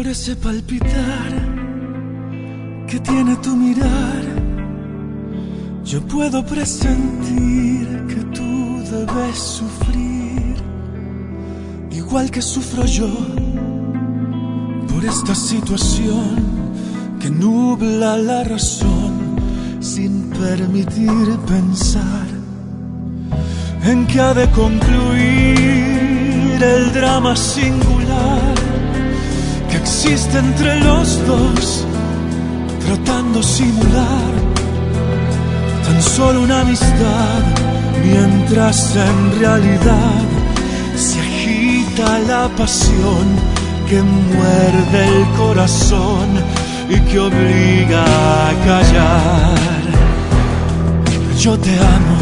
Por ese palpitar que tiene tu mirar, yo puedo presentir que tú debes sufrir, igual que sufro yo, por esta situación que nubla la razón, sin permitir pensar en que ha de concluir el drama singular que existe entre los dos, tratando simular tan solo una amistad, mientras en realidad se agita la pasión que muerde el corazón y que obliga a callar. Yo te amo,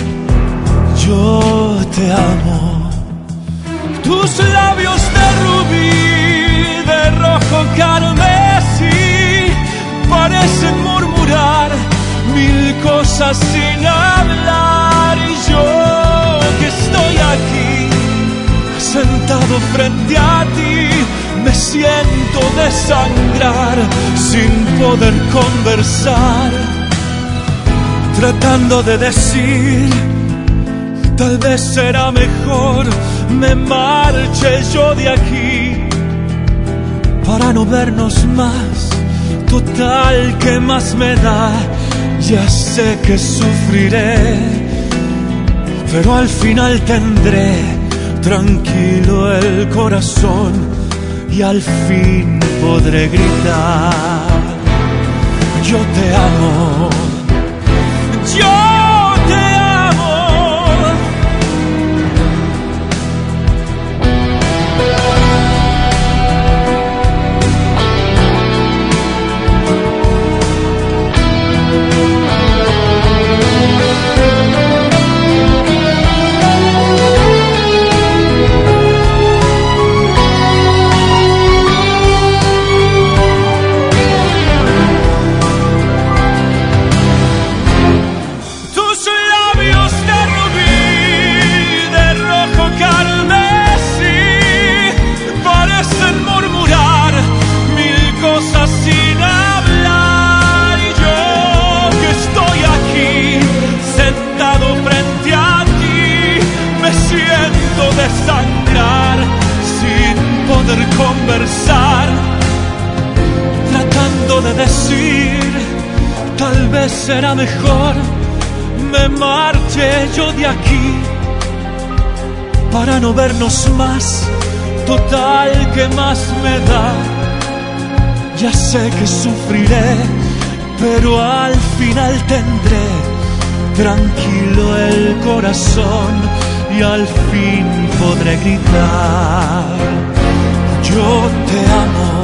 yo te amo. Tus labios de rubí, de rojo carmesí, parecen murmurar mil cosas sin hablar. Y yo que estoy aquí, sentado frente a ti, me siento desangrar sin poder conversar, tratando de decir, tal vez será mejor me marche yo de aquí para no vernos más. Total, ¿qué más me da? Ya sé que sufriré, pero al final tendré tranquilo el corazón y al fin podré gritar: yo te amo, yo te amo. Desangrar sin poder conversar, tratando de decir, tal vez será mejor me marche yo de aquí para no vernos más. Total, ¿qué más me da? Ya sé que sufriré, pero al final tendré tranquilo el corazón y al fin podré gritar: yo te amo.